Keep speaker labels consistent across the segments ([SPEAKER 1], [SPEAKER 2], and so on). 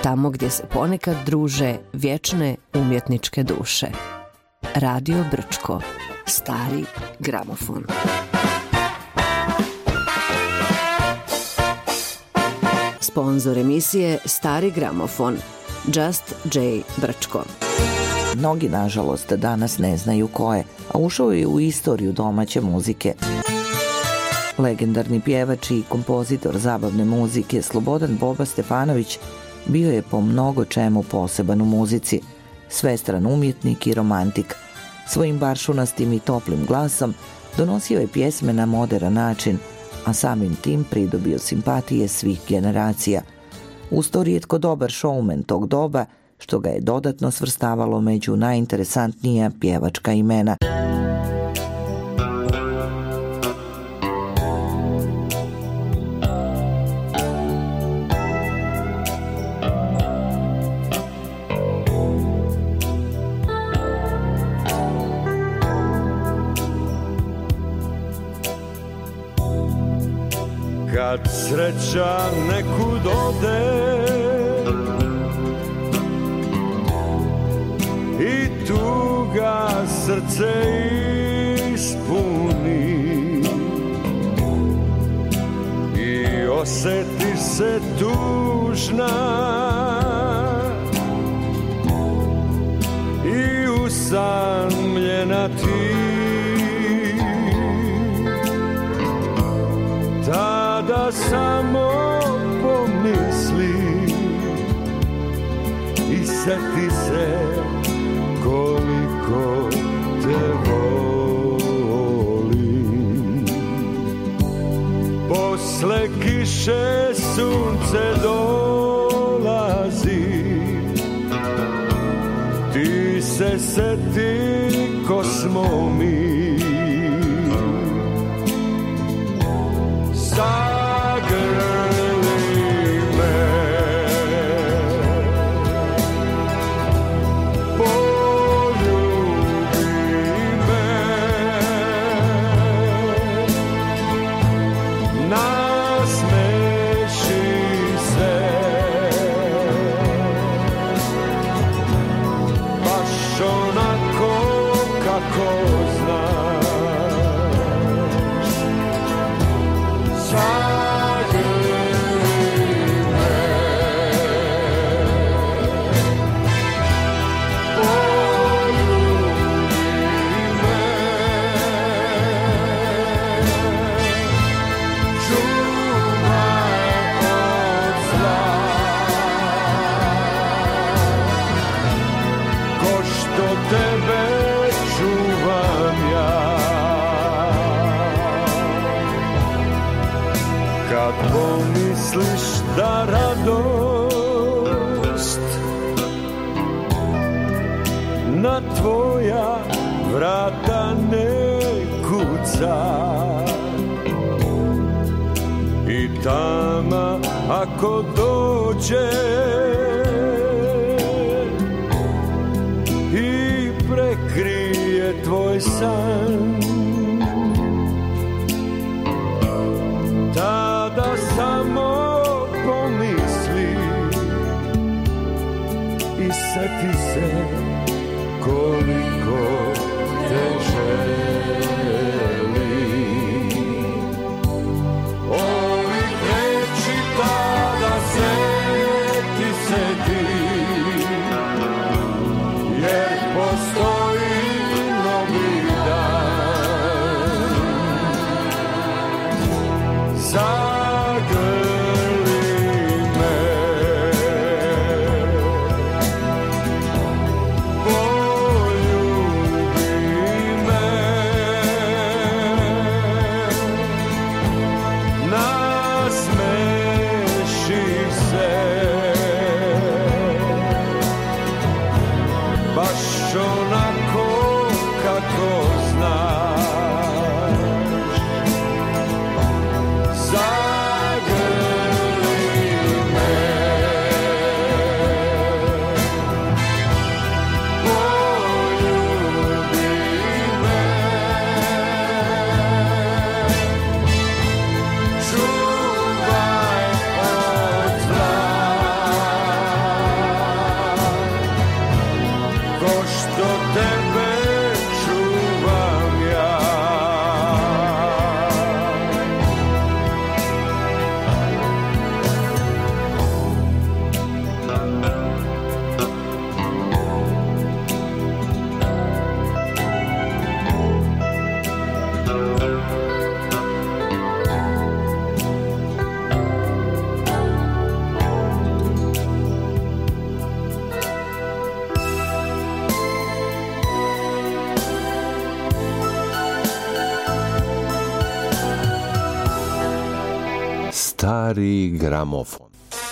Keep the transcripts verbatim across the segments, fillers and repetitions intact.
[SPEAKER 1] tamo gdje se ponekad druže vječne umjetničke duše. Radio Brčko, stari gramofon. Sponzor emisije Stari gramofon, Just J Brčko.
[SPEAKER 2] Mnogi, nažalost, danas ne znaju ko je, a ušao je u istoriju domaće muzike. Legendarni pjevač i kompozitor zabavne muzike Slobodan Boba Stefanović bio je po mnogo čemu poseban u muzici, svestran umjetnik i romantik. Svojim baršunastim i toplim glasom donosio je pjesme na moderan način, a samim tim pridobio simpatije svih generacija. Uz to rijetko dobar showman tog doba, što ga je dodatno svrstavalo među najinteresantnija pjevačka imena.
[SPEAKER 3] Kad sreća nekud ode i tuga srce ispuni i osjeti se tužna i usamljena ti, tada samo pomisli i sjeti se koliko te volim. Posle kiše sunce dolazi, ti se sjeti ko smo mi. Da radost na tvoja vrata ne kuca i tama ako dođe i prekrije tvoj san, tada samo i sjeti se koliko te želim. Ovih reči tada sjeti
[SPEAKER 4] Stari gramofon.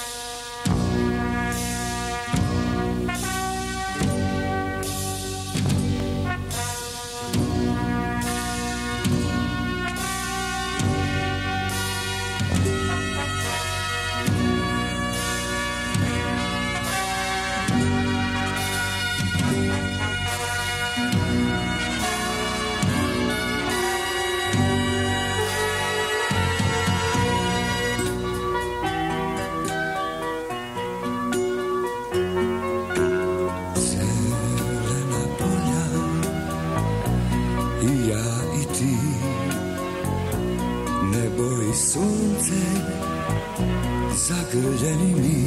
[SPEAKER 3] Zagrljeni mi,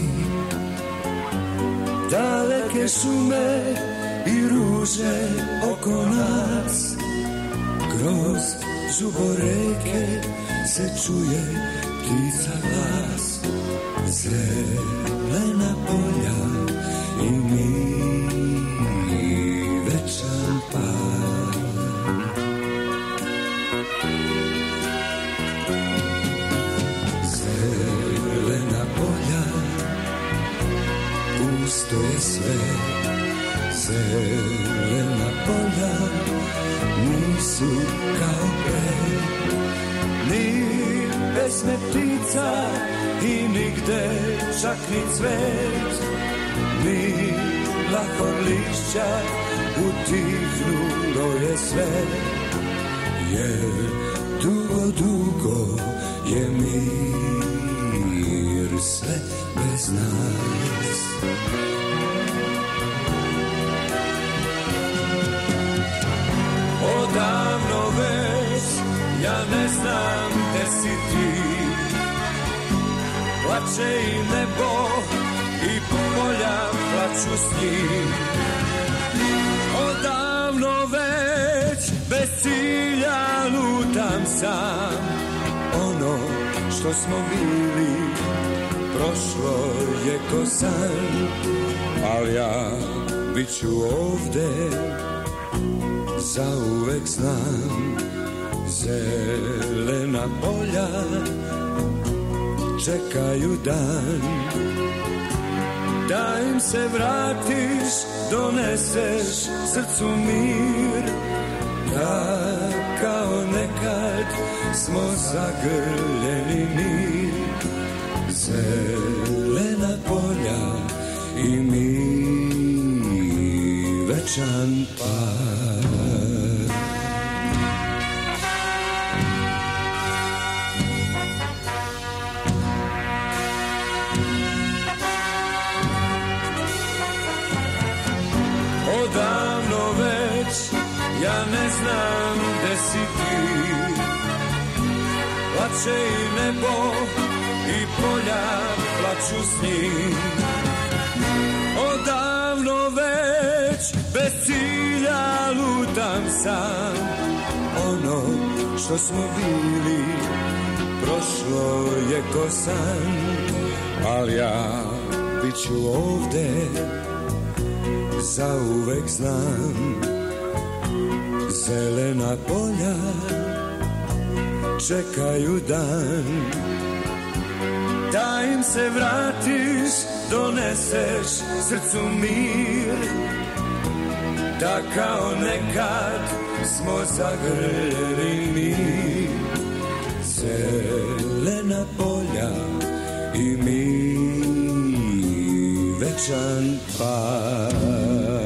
[SPEAKER 3] daleke šume i ruže oko nas, kroz žuboreke se čuje ptica glas, zelena polja i mi večan pad. Pusto je sve, zelena polja nisu kao pre, ni pesme ptica i nigde čak ni cvet, ni lahor lišća utihnulo je sve, jer dugo, dugo je mir sve bez nas. Odavno već ja ne znam gde si ti, plače i nebo i polja plaču s njim. Odavno već bez cilja lutam sam, ono što smo bili prošlo je ko san, al ja bit ću ovde, zauvek znam, zelena polja čekaju dan, da im se vratiš, doneseš srcu mir, da kao nekad smo zagrljeni mi, zelena polja i mi večan pad. Odavno već ja ne znam gde si ti, plače i nebo i polja plaču s njim. Odavno već bez cilja lutam sam, ono što smo bili prošlo je ko san, al ja bit ću ovde, zauvek znam, zelena polja čekaju dan, da im se vratiš, doneseš srcu mir, da kao nekad smo zagrljeni mi, zelena polja i mi večan pad.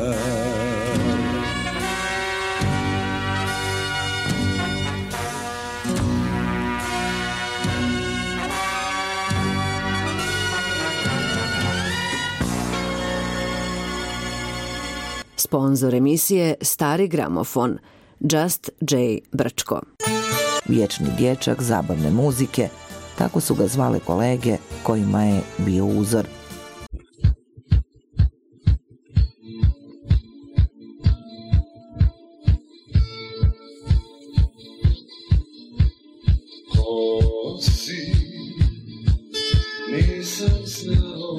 [SPEAKER 1] Sponzor emisije Stari gramofon, Just J. Brčko.
[SPEAKER 2] Vječni dječak zabavne muzike, tako su ga zvale kolege kojima je bio uzor.
[SPEAKER 3] Ko si, nisam znao,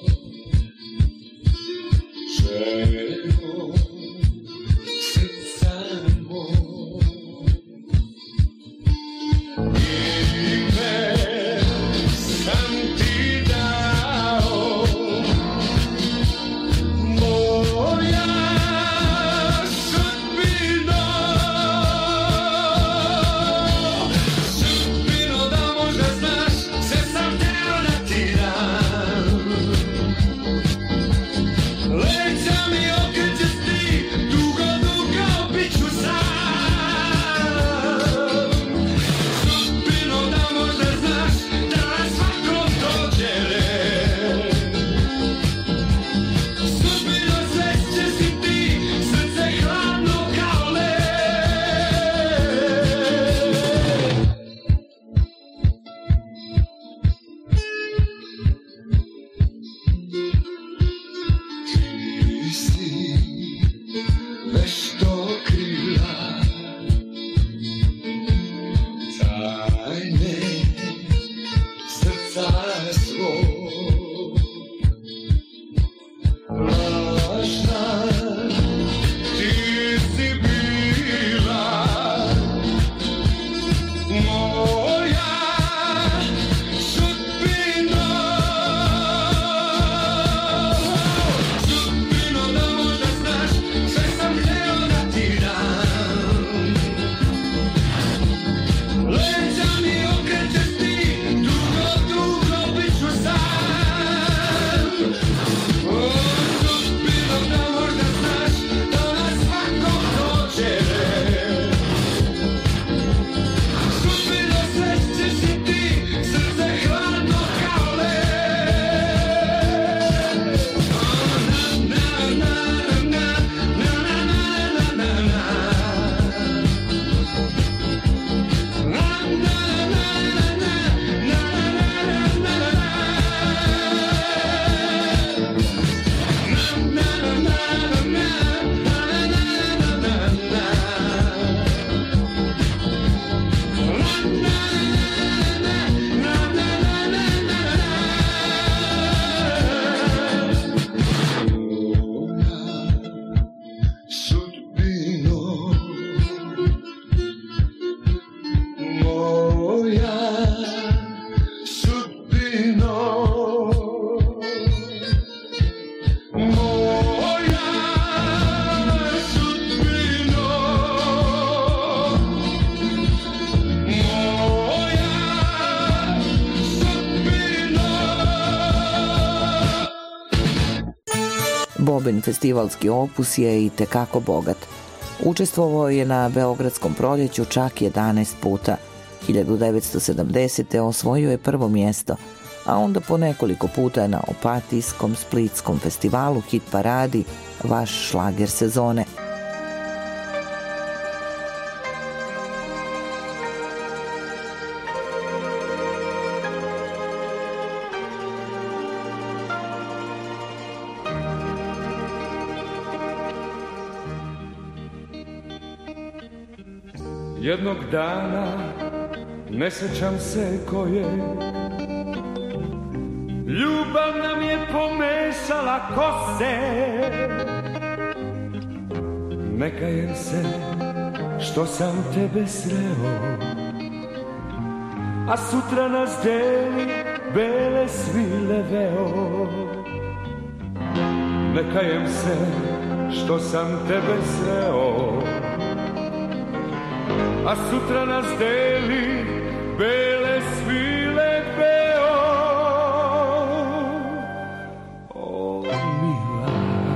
[SPEAKER 3] željo srca moj, ime
[SPEAKER 2] Boben festivalski opus je i tekako bogat. Učestvovao je na Beogradskom proljeću čak jedanaest puta. hiljadu devetsto sedamdesete. osvojio je prvo mjesto, a onda po nekoliko puta na Opatijskom, Splitskom festivalu, hit paradi, vaš šlager sezone.
[SPEAKER 3] Jednog dana, ne sećam se koje, ljubav nam je pomešala kose. Ne kajem se što sam tebe sreo, a sutra nas deli bele svile veo. Ne kajem se što sam tebe sreo, a sutra nas deli bele svile veo. O mila,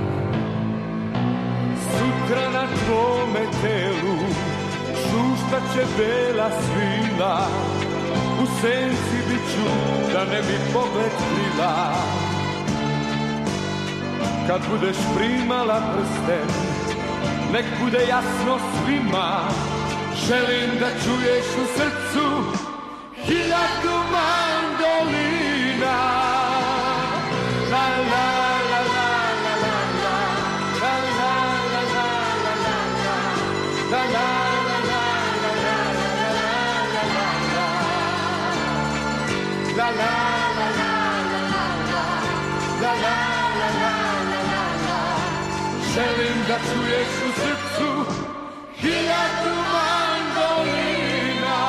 [SPEAKER 3] sutra na tvome telu šuštat će bela svila, u senci bit ću da ne bi pogled krila. Kad budeš primala prsten, nek bude jasno svima, želim da čuješ u srcu hiljadu mandolina. La la la la la la la, la la la la la la la, la la la la la la la la la, la la la la la la la. Želim da čuješ u srcu hiljadu mandolina.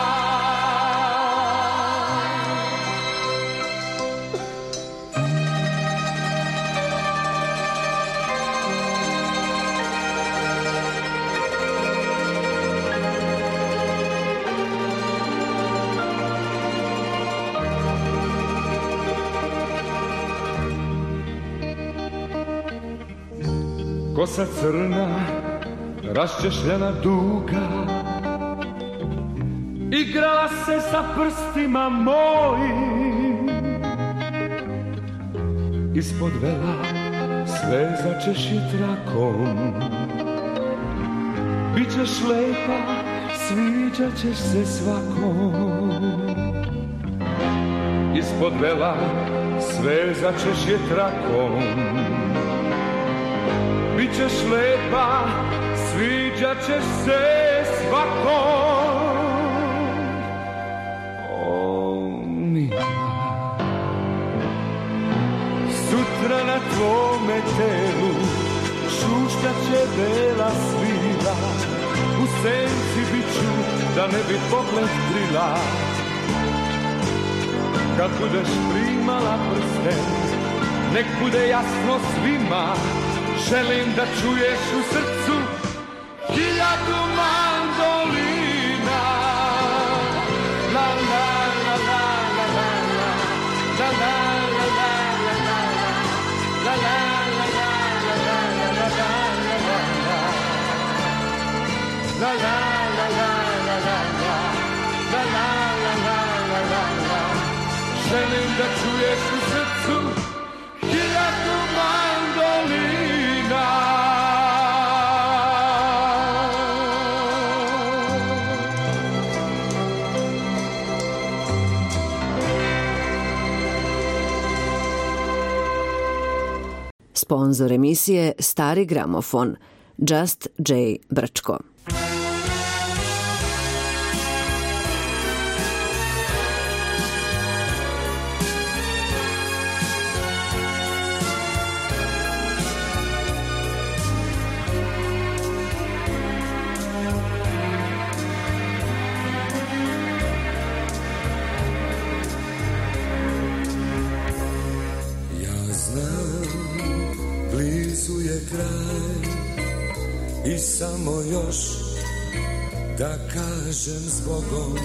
[SPEAKER 3] Kosa crna, raščešljena duga, igrala se sa prstima mojim. Ispod vela sve začeši trakom, bićeš lepa, sviđat ćeš se svakom. Ispod vela sve začeši trakom, bićeš lepa, sviđat ćeš se svakom. O mila, sutra na tvome telu šuštat će bela svila, u senci bit ću da ne bi pogled krila. Kad budeš primala prsten, nek bude jasno svima, želim da čuješ u srcu hiljadu mandolina. La la la la la la la, la la la la la la la, la la la la la la la la la, la la la la la la la, la la la la la la la. Želim da čuješ u srcu hiljadu mandolina.
[SPEAKER 1] Sponzor emisije Stari gramofon, Just J. Brčko.
[SPEAKER 5] I samo još da kažem zbogom,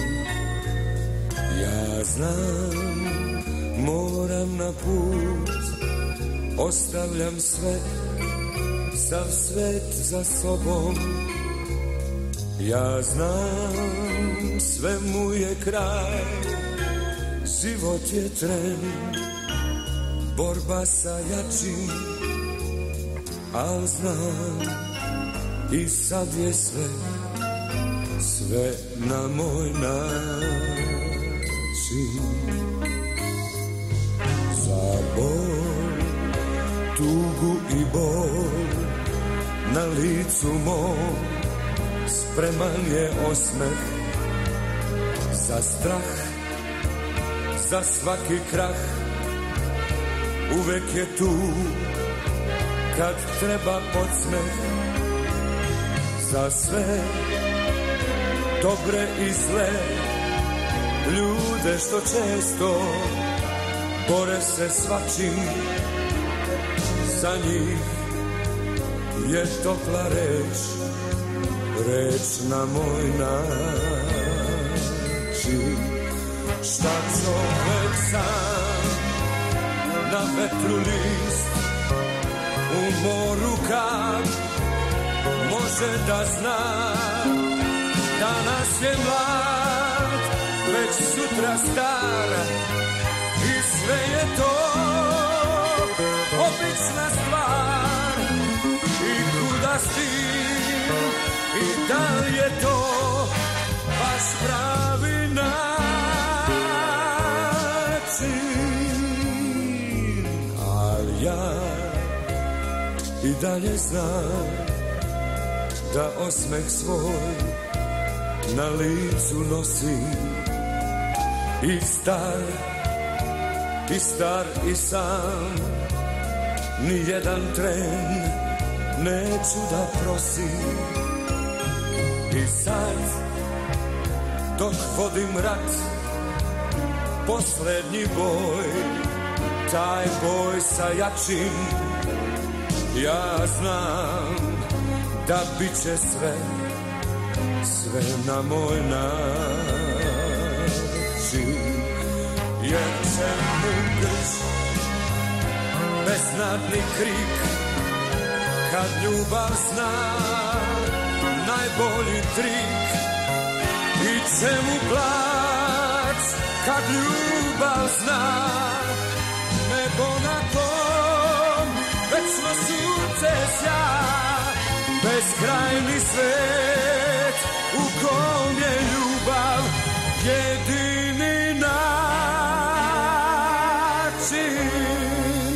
[SPEAKER 5] ja znam, moram na put, ostavljam sve sav svet za sobom. Ja znam, sve mu je kraj, život je tren, borba sa jačim, al znam, i sad je sve, sve na moj način. Za bol, tugu i bol, na licu mom, spreman je osmeh. Za strah, za svaki krah, uvek je tu kad treba podsmeh. Za sve dobre i zle ljude što često bore se svačim, za njih je topla reč, reč na moj način. Šta čovek sam, na vetru list, u moru kad može da zna, danas je mlad, već sutra star, i sve je to obična stvar. I kuda stim, i da li je to baš pravi način. Ali ja i dalje znam da osmeh svoj na licu nosim, i star, i star i sam, ni jedan tren neću da prosim. I sad, dok vodim rat, poslednji boj, taj boj sa jačim, ja znam da bit će sve, sve na moj način. Jer će mu grč, besnadni krik, kad ljubav zna najbolji trik. I čemu plać, kad ljubav zna nebo na tom večno sunce sja. Beskrajni svet u kom je ljubav jedini način.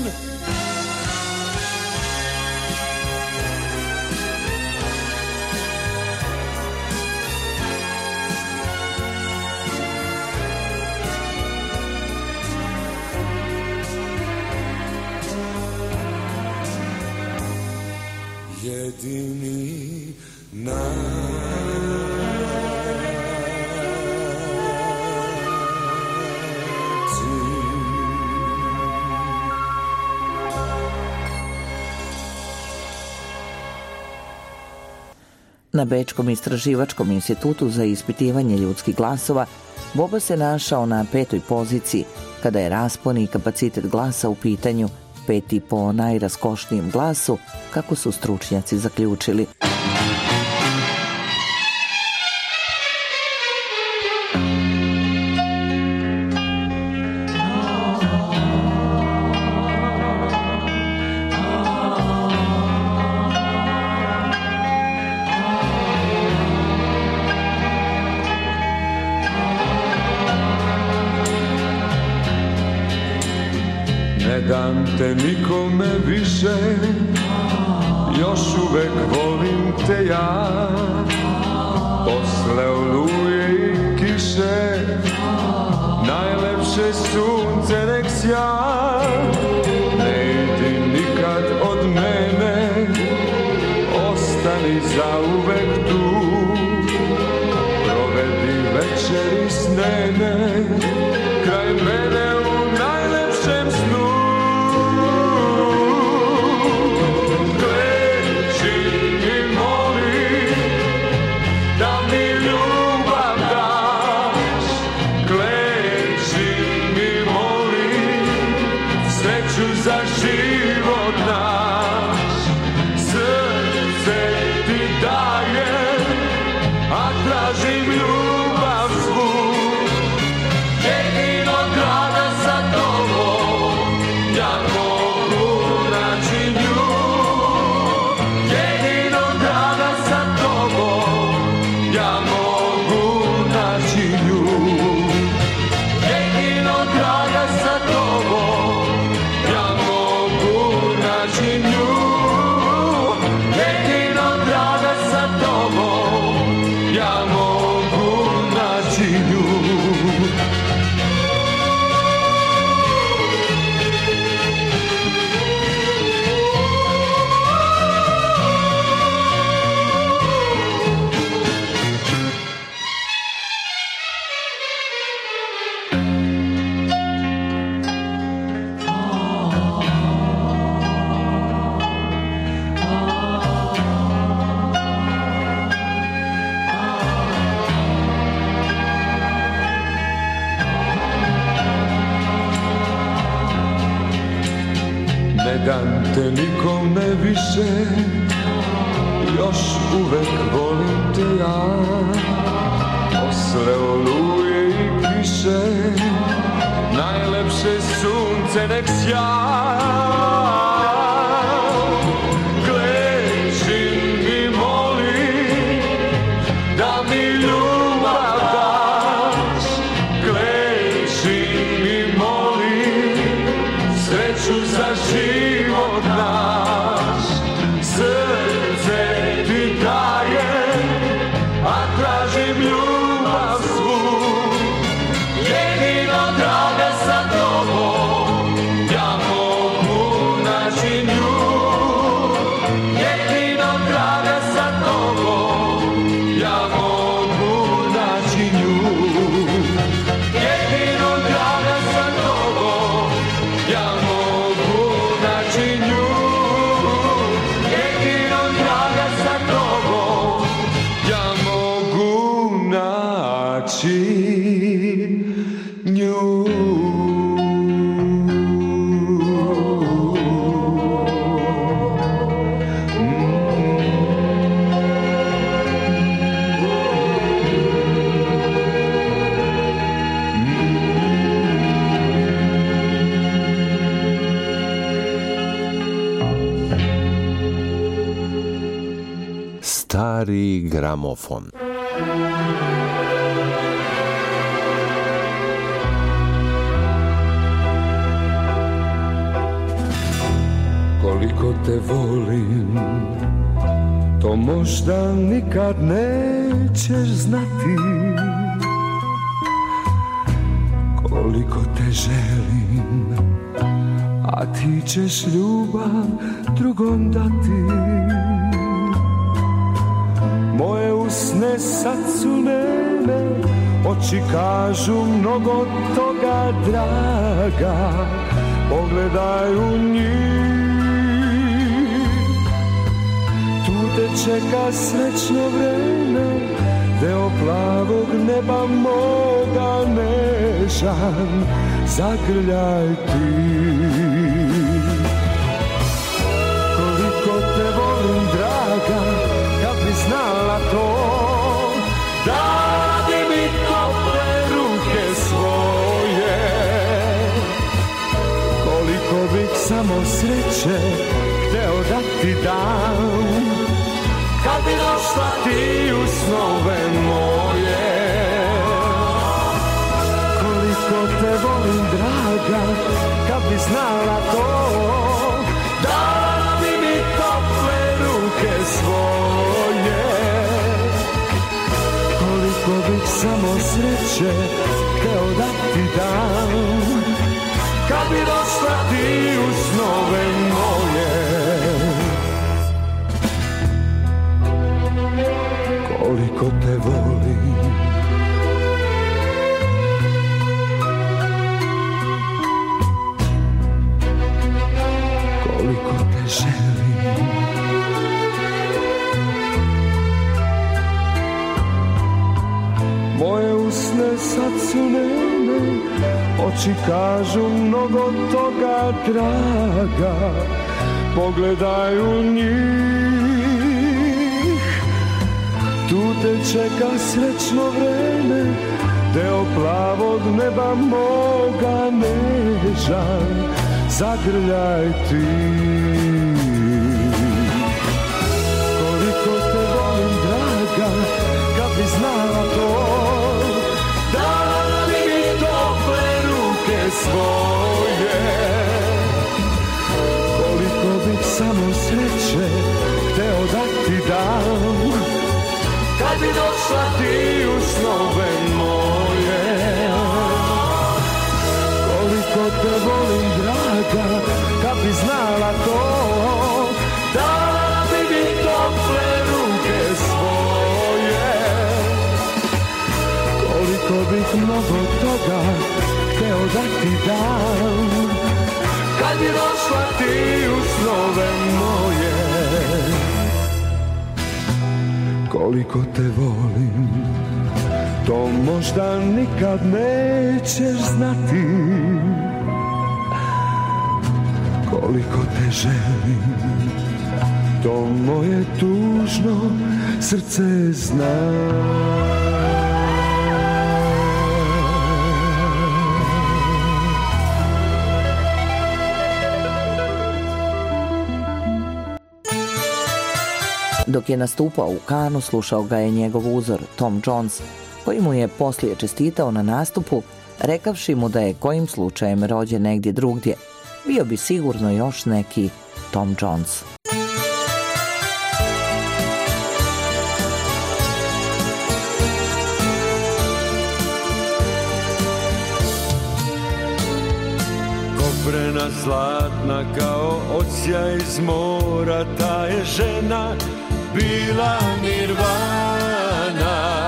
[SPEAKER 5] Jedini način.
[SPEAKER 2] Na Bečkom istraživačkom institutu za ispitivanje ljudskih glasova Boba se našao na petoj poziciji kada je raspon i kapacitet glasa u pitanju, peti po najraskošnijem glasu, kako su stručnjaci zaključili.
[SPEAKER 3] Ne dam te nikome više, još uvek volim te ja. Posle oluje i kiše, najlepše sunce nek sja. Ne idi nikad od mene, ostani zauvek tu. Provedi večeri s nene, kraj mene u najlepšem snu. Za život naš, te nikom ne više, još uvek volim te ja. Posle oluje i kiše, najlepše sunce nek sja. Klečim i molim da mi ljubav daš. Klečim i molim sreću za život naš. Srce ti dajem, a tražim ljubav svu. Jedino draga sa tobom ja mogu naći nju. Jedino draga sa tobom ja mogu naći nju. Jedino draga sa tobom ja mogu naći nju. Jedino draga sa tobom ja mogu naći nju.
[SPEAKER 4] Stari gramofon.
[SPEAKER 3] Koliko te volim, to možda nikad nećeš znati. Koliko te želim, a ti ćeš ljubav drugom dati. Moje usne sad su neme, oči kažu mnogo toga draga. Pogledaj u njih, tu te čeka srećno vreme, deo plavog neba moga nežan, zagrljaj ti. Koliko te volim draga, kad bi znala to, dadi mi tople ruke svoje. Koliko bih samo sreće hteo da ti dam, kad bi došla ti u snove moje. Koliko te volim draga, kad bi znala to, dadi mi tople ruke svoje. Koliko bih samo sreće hteo da ti dam, kad bi došla ti u snove moje. Koliko te volim, koliko te želim. Moje usne sad su neme, oči kažu mnogo toga draga. Pogledaj u njih, tu te čeka srećno vreme, deo plavog neba moga nežan, zagrljaj ti. Koliko te volim draga, kad bi znala to, dadi mi tople ruke svoje. Koliko bih samo sreće hteo da ti dam, kad bi došla ti u snove moje. Koliko te volim draga, kad bi znala to, dadi mi tople ruke svoje. Koliko bih mnogo toga hteo da ti dam, kad bi došla ti u snove moje. Koliko te volim, to možda nikad nećeš znati. koliko te želim, to moje tužno srce zna.
[SPEAKER 2] Dok je nastupao u Kanu, slušao ga je njegov uzor, Tom Jones, koji mu je poslije čestitao na nastupu, rekavši mu da je kojim slučajem rođen negdje drugdje. Bio bi sigurno još neki Tom Jones.
[SPEAKER 3] Koprena zlatna kao odsjaj iz mora, ta je žena bila nirvana.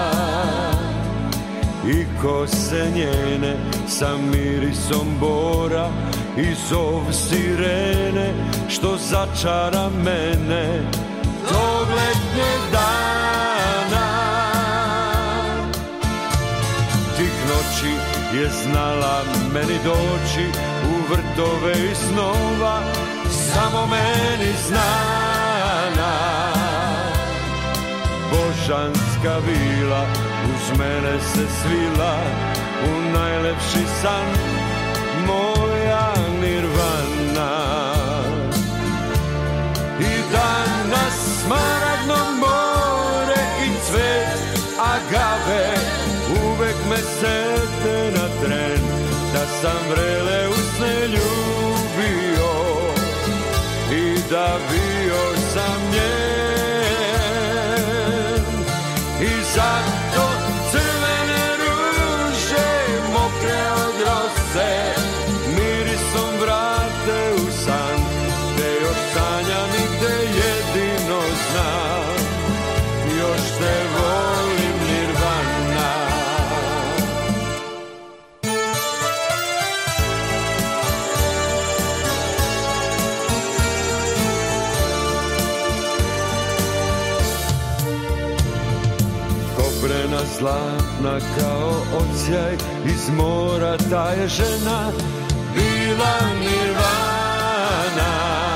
[SPEAKER 3] I kose njene sa mirisom bora i zov sirene što začara mene tog letnjeg dana. Tih noći je znala meni doći u vrtove i snova, samo meni znana. Božanska vila uz mene se svila u najlepši san, moja nirvana. I danas smaragdno more i cvet agave uvek me sete na tren, da sam vrele usne ljubio i da bio sam njen. I zato crvene ruže mokre od rose mirisom vrate u san, gde još sanjam i gde jedino znam, još te volim nirvana. Koprena zlatna kao odsjaj iz mora, ta je žena bila nirvana.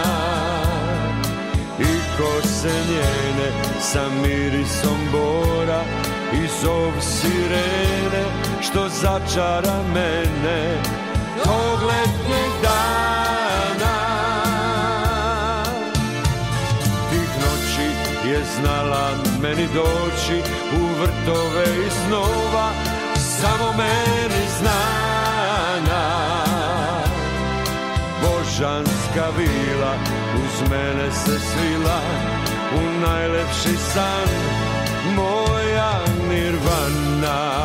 [SPEAKER 3] I kose njene sa mirisom bora i zov sirene što začara mene tog letnjeg dana. Tih noći je znala meni doći u vrtove i snova, samo meni znana. Božanska vila uz mene se svila u najlepši san, moja nirvana.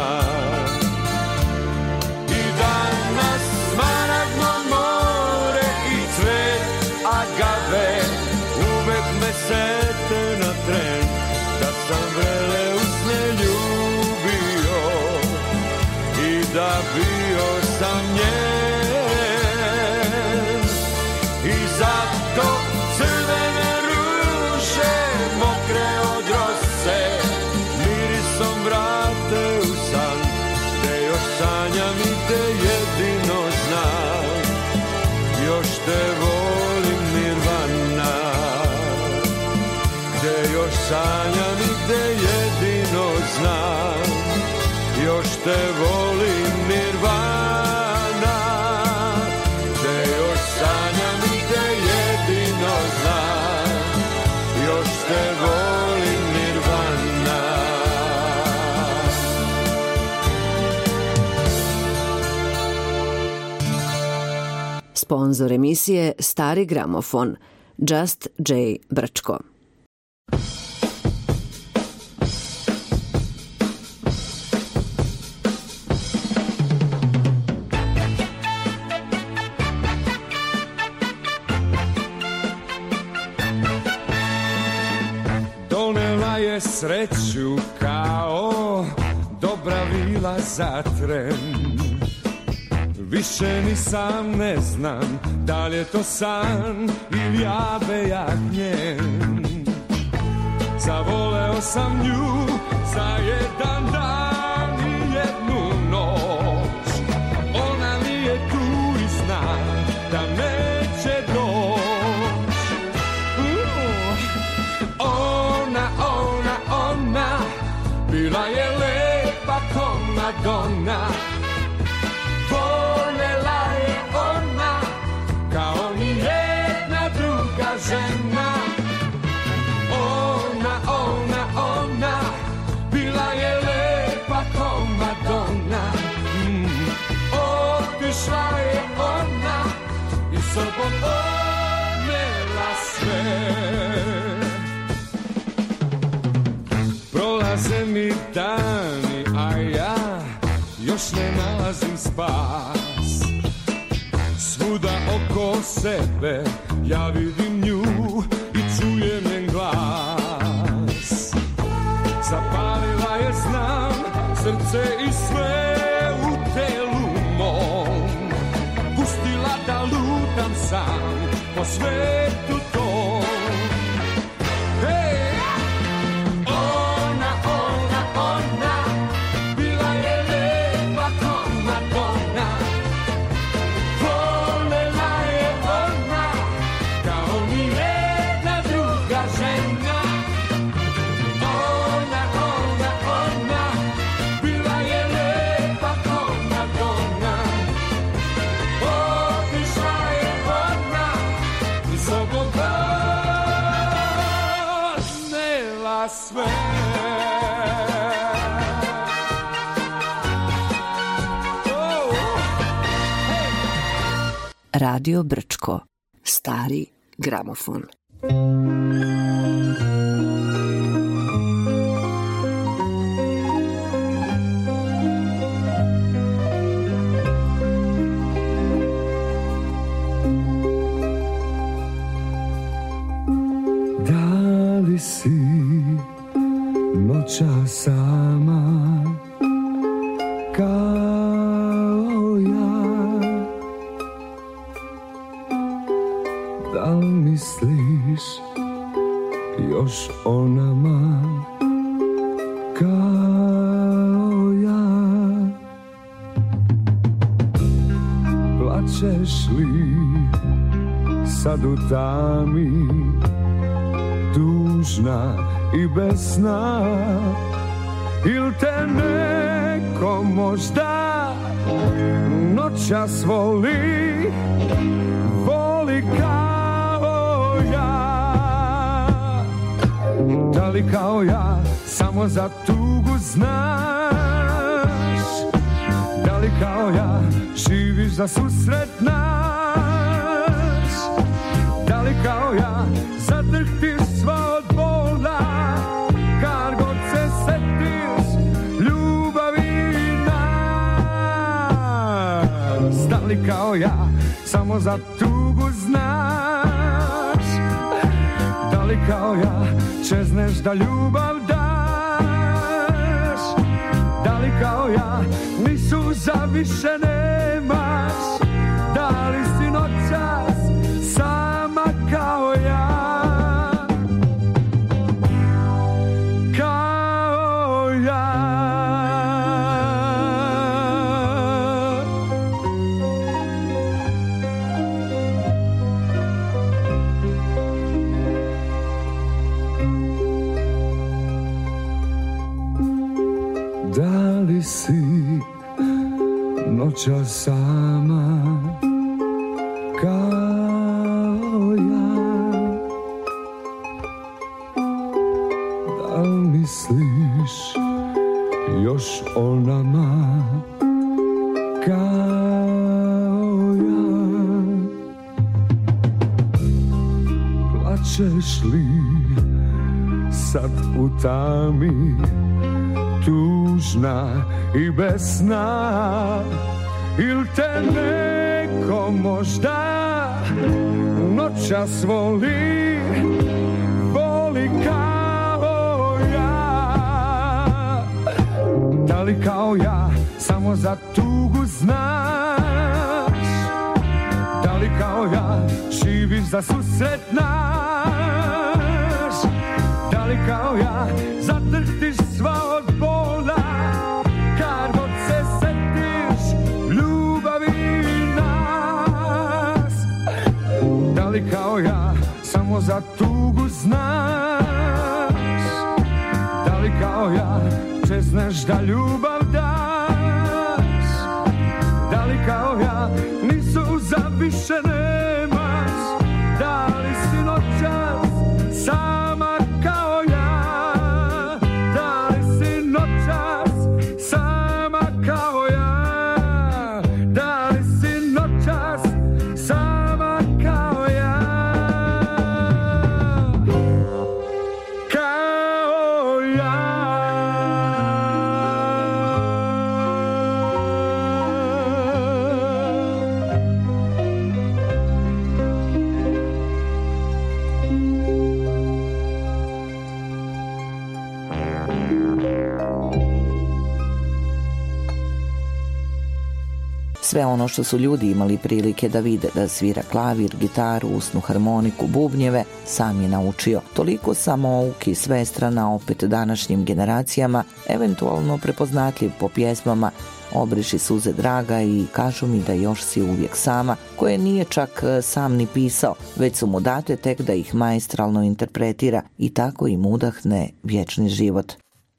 [SPEAKER 3] I danas smaragdno more i cvet agave uvek me sete na tren, da sam vrele usne ljubio i da bio sam njen. I zato crvene ruže mokre od rose mirisom vrate u san, gde još sanjam i gde jedino znam, još te volim nirvana. Gde još sanjam i gde jedino znam, još te volim nirvana. Gde još sanjam i gde jedino znam, još te volim nirvana.
[SPEAKER 1] Sponzor emisije Stari gramofon, Just J. Brčko.
[SPEAKER 3] Sreću kao dobra vila za tren, više ni sam ne znam da li je to san ili ja bejak njen. Zavoleo sam nju za jedan dan i jednu noć, ona mi je tu i zna da neće doći. ona, volela je ona, kao ni jedna druga žena. Ona, ona, ona, bila je lepa ko Madonna. Mm. Otišla je ona i sobom odnela sve. Prolaze mi dani, a ja još ne nalazim spas. Svuda oko sebe ja vidim nju i čujem njen glas. Zapalila je, znam, srce i sve u telu mom. Pustila da lutam sam po svetu tom. Hej! Ona, ona, ona, bila je lepa ko Madonna. Volela je ona, kao ni jedna druga žena. Ona, ona, ona, bila je lepa ko Madonna. Otišla je ona i sobom odnela sve.
[SPEAKER 1] Radio Brčko, stari gramofon.
[SPEAKER 3] Da li si noćas sama kao ja? Da li misliš još o nama kao ja? Plačeš li sad u tami, tužna i besna, il te neko možda noćas voli, voli kao ja? Da li kao ja samo za tugu znaš? Da li kao ja živiš za susret naš? Da li kao ja zadrhtiš sva od bola, kad god se setiš ljubavi nas? Da li kao ja samo za tugu znaš? Da li kao ja čezneš da ljubav daš? Da li kao ja ni suza više nemaš? Da li si noćas sama kao ja? Kao ja. Da li si noćas sama kao ja? Da li misliš još o nama kao ja? Plačeš li sad u tami, tužna i besna, il te neko možda noćas voli, voli kao ja? Da li kao ja samo za tugu znaš? Da li kao ja živiš za susret naš? Da li kao ja zadrhtiš sva od bola, kad god se setiš ljubavi nas? Da li kao ja samo za tugu znaš? Da li kao ja čezneš da ljubav daš? kao ja, nisu za više nemaš. Da li si noćas sama kao ja? Da li si noćas sama kao ja? Da li si noćas sama kao ja? Kao ja.
[SPEAKER 2] Sve ono što su ljudi imali prilike da vide, da svira klavir, gitaru, usnu harmoniku, bubnjeve, sam je naučio. Toliko samouk i svestrana opet današnjim generacijama, eventualno prepoznatljiv po pjesmama Obriši suze draga i Kažu mi da još si uvijek sama, koje nije čak sam ni pisao, već su mu date tek da ih maestralno interpretira i tako im udahne vječni život.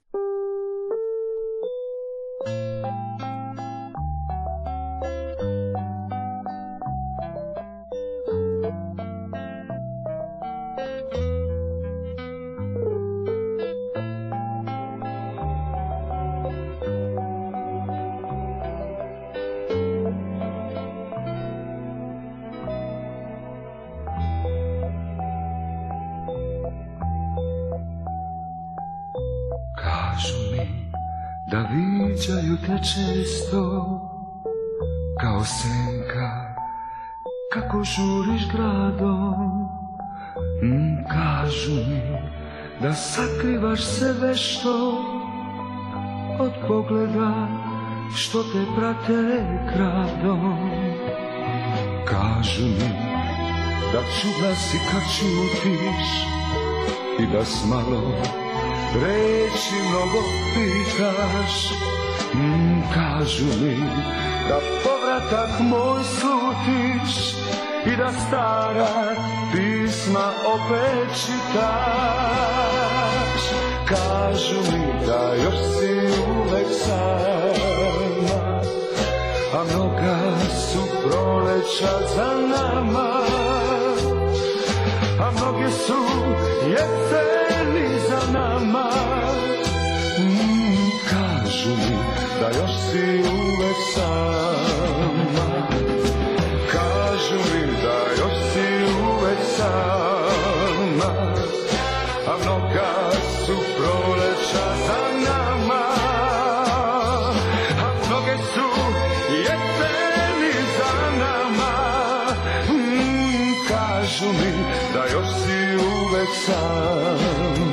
[SPEAKER 3] Da viđaju te često kao senka kako žuriš gradom. mm, Kažu mi da sakrivaš se vešto od pogleda što te prate kradom. Kažu mi da čudna si kad čutiš i da s malo reći mnogo pitaš. mm, Kažu mi da povratak moj slutiš i da stara pisma opet čitaš. Kažu mi da još si uvek sama, a mnoga su proleća za nama, a mnoge su jeseni za nama. Mm, kažu mi da još si uvek sama, kažu mi da još si uvek sama, a mnoga su proleća za nama, a mnoge su jeseni za nama. Mm, kažu mi da još si uvek sama.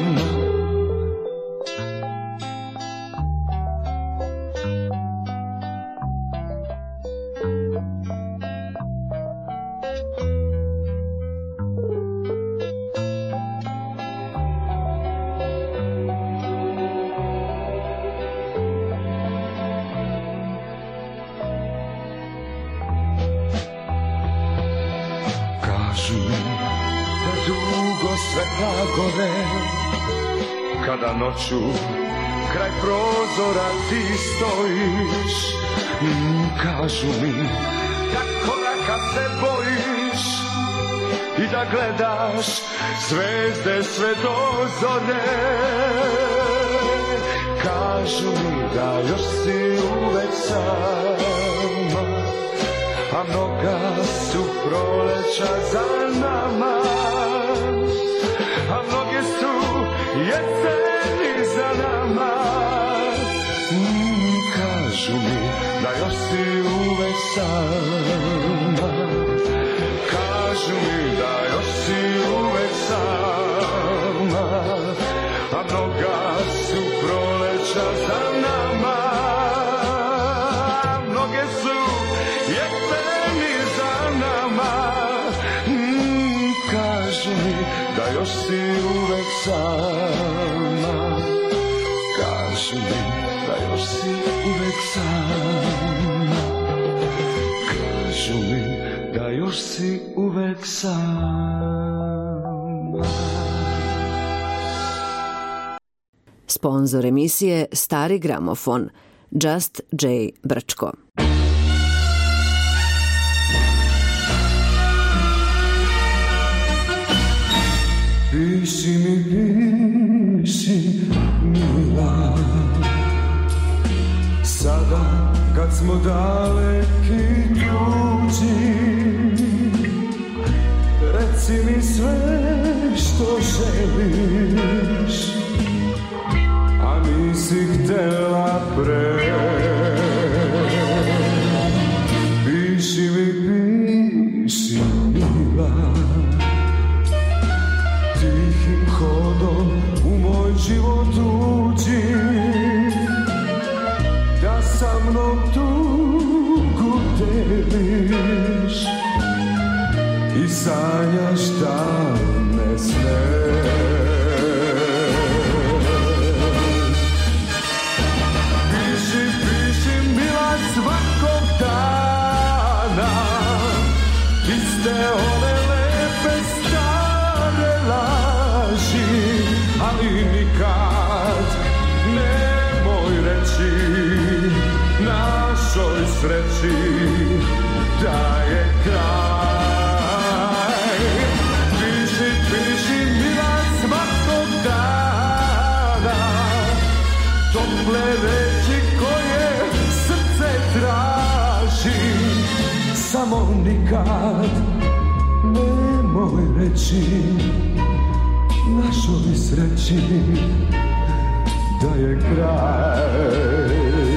[SPEAKER 3] Kada noću kraj prozora ti stojiš, mm, kažu mi da koraka se bojiš i da gledaš zvezde sve do zore. Kažu mi da još si uvek sama, a mnoga su proleća za nama, a mnoge su jeseni za nama. Mm, kažu mi da još si uvek sama, kažu mi da još si uvek sama, a mnoga su proleća za nama, a mnoge su jeseni za nama. Mm, kažu mi da još si uvek sama, kažu mi da još si uvek sama, kažu mi da još si uvek sama.
[SPEAKER 1] Sponzor emisije Stari gramofon, Just J. Brčko.
[SPEAKER 3] Piši mi, piši, mila. Sada kad smo daleki tuđi, reci mi sve što želiš, a nisi htjela pre. Piši mi, piši, mila. Tihim hodom u moj život uđi, da sa mnom tugu deliš i sanjaš davne sne. Piši, piši, mila, svakog dana iste ove lepe stare laži, ali nikad nemoj reći našoj sreći da je kraj. Piši, piši, mila, svakog dana tople reči koje srce traži, samo nikad nemoj reći našoj sreći da je kraj.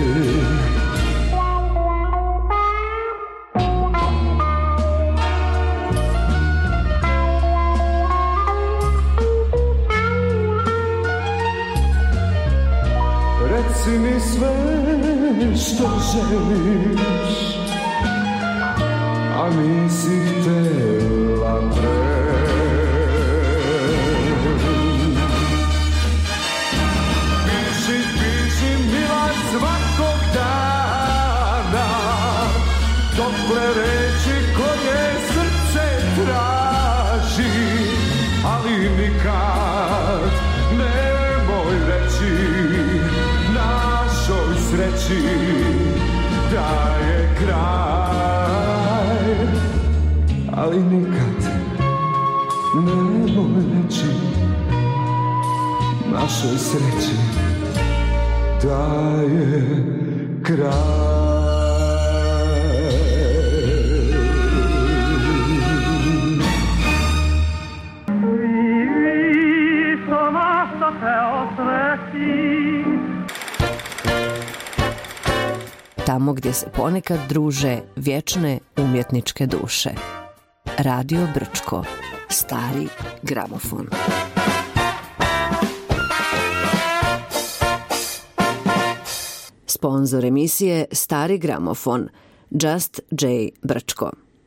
[SPEAKER 3] Reci mi sve što želiš, a nisi htjela pre. Piši, piši, mila, svakog dana tople reči koje srce traži, ali nikad nemoj reći našoj sreći da je kraj. Ali nikad nemoj reći našoj sreći da je kraj.
[SPEAKER 1] Tamo gdje se ponekad druže vječne umjetničke duše. Radio Brčko, stari gramofon. Sponzor emisije Stari gramofon, Just J Brčko.